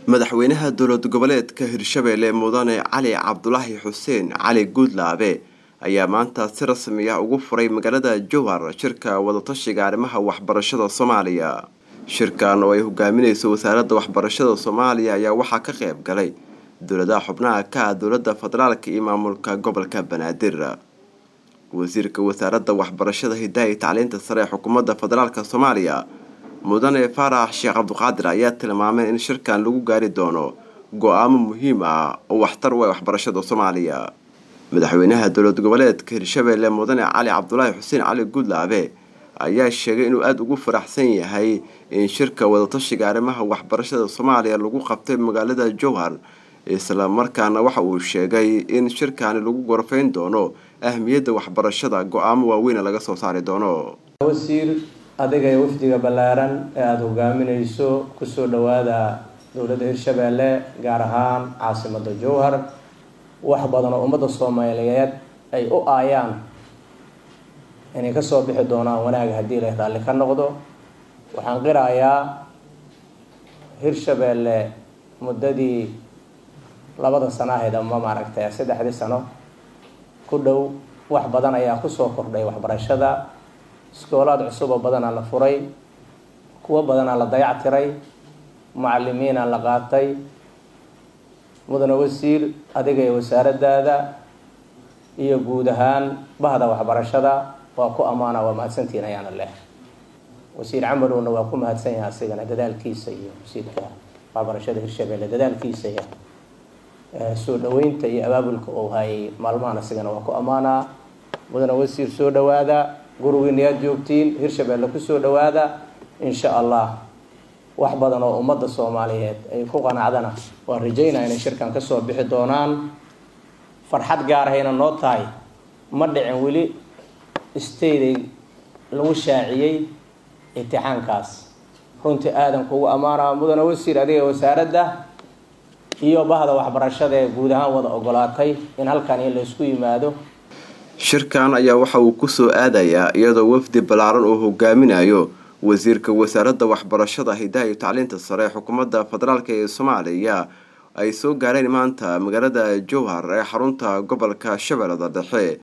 madaxweynaha dowlad goboleedka Hirshabelle Mudane Cali Cabdulaahi Xuseen Cali Guudlaabe ayaa maanta si rasmi ah ugu furay magaalada Jowhar shirka wada tashiga arrimaha waxbarashada Soomaaliya. Shirkan oo ay hogaaminayso wasaaradda waxbarashada Soomaaliya ayaa waxaa ka qayb galay dowladaha xubnaha ka dowladda federaalka iyo maamulka gobolka Banaadir. Wasiirka wasaaradda waxbarashada Hidaha iyo Tacliinta Sare ee xukuumadda federaalka Soomaaliya Mudane Faarax Sheekh Cabduqaadir ayaa tilmaamay in shirkan lagu gaari doono go'aamo muhiim ah oo waxtar u ah waxbarashada Soomaaliya. Madaxweynaha dowlad goboleedka Hirshabelle Mudane Cali Cabdulaahi Xuseen Cali Guudlaabe ayaa sheegay inuu aad ugu faraxsan yahay in shirka wada tashiga arrimaha waxbarashada Soomaaliya lagu qabtay magaalada Jowhar, isla markaana waxa uu sheegay in shirkan lagu gorfayn doono ahmiyadda waxbarashada go'aamo waaweyn laga soo saari doono. adiga wafdiga balaaran ee aad hogaaminayso ku soo dhawaada dowladda Hirshabelle gaar ahaan caasimadda Jowhar wax badan oo ummadda Soomaaliyeed ay u aayaan inay ka soo bixi doonaan wanaag hadii la raali ka noqdo. waxaan qirayaa Hirshabelle muddadii 2 sano ahayd ama maaragtay 3 sano ku dhow wax badan ayaa ku soo kordhay waxbarashada. iskoolaad cusub oo badan la furay, kuwa badan la dayactiray, macallimiin la qaatay. mudane wasiir adiga iyo wasaaradaada iyo guud ahaan bahda waxbarashada waa ku amaana waa mahadsantiin ayaan leh. wasiir Camalowna waa ku mahadsan yahay asigana dadaalkiisa iyo wasiirka waxbarashada Hirshabelle dadaalkiisa iyo soo dhaweynta iyo abaabulka oo hay maalmahan asigana waa ku amaana. mudane wasiir soo dhawaada guriga joogtiin Hirshabelle ku soo dhawaada insha Allah. wax badan oo ummadda Soomaaliyeed ay ku qanacdana waa rajaynaa in shirkan ka soo bixi doonaan. farxad gaar ah noo tahay ma dhicin wali isteeday lagu shaaciyay imtixaankaas. runtii aadan kugu amaana mudane wasiir adiga wasaaradda iyo bahda waxbarashada ee guud ahaan wada ogolaatay in halkan la isku yimaado. shirkan ayaa waxa uu ku soo aadayaa iyadoo wafdi balaaran oo hogaaminayo wasiirka wasaaradda waxbarashada Hidaha iyo Tacliinta Sare ee xukuumadda federaalka ee Soomaaliya ay soo gaareen maanta magaalada Jowhar ee xarunta gobolka Shabeellaha Dhexe.